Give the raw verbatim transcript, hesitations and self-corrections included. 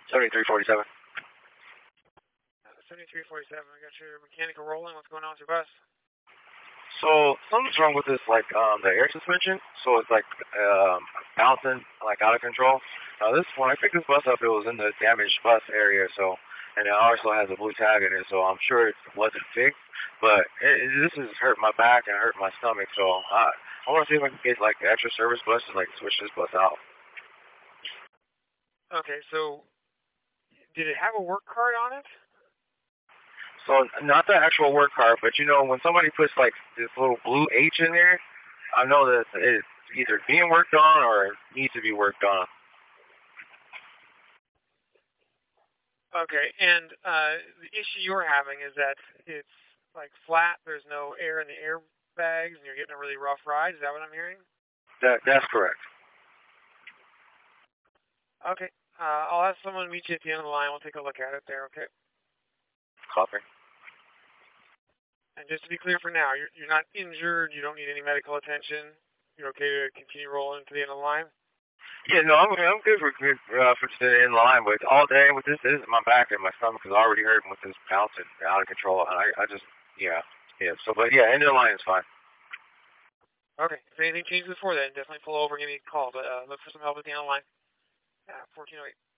seventy-three forty-seven. seventy-three forty-seven, I got your mechanical rolling. What's going on with your bus? So something's wrong with this, like um, the air suspension. So it's like um, bouncing, like out of control. Now this when I picked this bus up, it was in the damaged bus area. So and it also has a blue tag in it. So I'm sure it wasn't fixed. But it, it, this has hurt my back and hurt my stomach. So I I want to see if I can get like the extra service bus to like switch this bus out. Okay, so did it have a work card on it? So not the actual work card, but you know when somebody puts like this little blue H in there, I know that it's either being worked on or needs to be worked on. Okay, and uh, the issue you're having is that it's like flat. There's no air in the airbags, and you're getting a really rough ride. Is that what I'm hearing? That that's correct. Okay, uh, I'll have someone meet you at the end of the line. We'll take a look at it there. Okay. Copy. And just to be clear for now, you're, you're not injured. You don't need any medical attention. You're okay to continue rolling to the end of the line? Yeah, no, I'm I'm good for good uh, for staying in line, but all day with this is my back and my stomach is already hurting with this bouncing out of control, and I I just yeah yeah. So but yeah, end of the line is fine. Okay. If anything changes before then, definitely pull over and give me a call. But uh, look for some help at the end of the line. Yeah, fourteen oh eight.